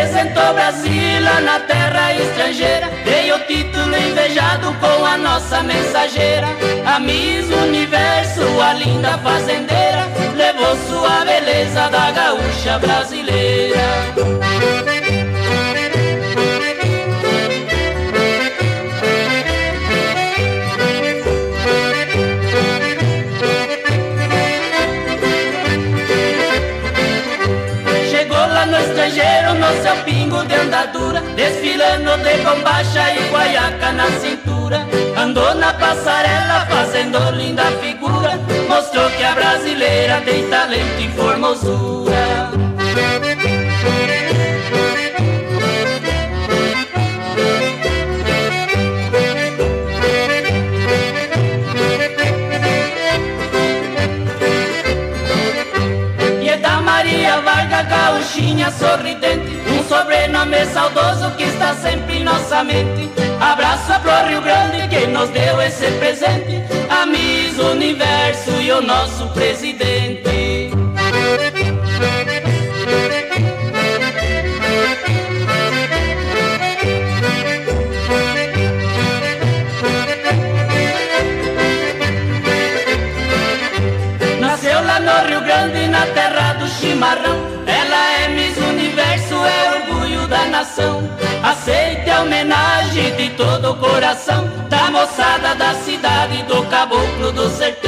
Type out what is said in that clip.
representou Brasília na terra estrangeira, ganhou título invejado com a nossa mensageira. A Miss Universo, a linda fazendeira, levou sua beleza da gaúcha brasileira. No estrangeiro, no seu pingo de andadura, desfilando de bombacha e guaiaca na cintura. Andou na passarela fazendo linda figura, mostrou que a brasileira tem talento e formosura. Maria Varga, gaúchinha sorridente, um sobrenome saudoso que está sempre em nossa mente. Abraço pro Rio Grande que nos deu esse presente, a Miss Universo e o nosso presidente. Nasceu lá no Rio Grande, na terra do chimarrão. Ela é Miss Universo, é orgulho da nação. Aceite a homenagem de todo o coração da moçada da cidade, do caboclo do sertão.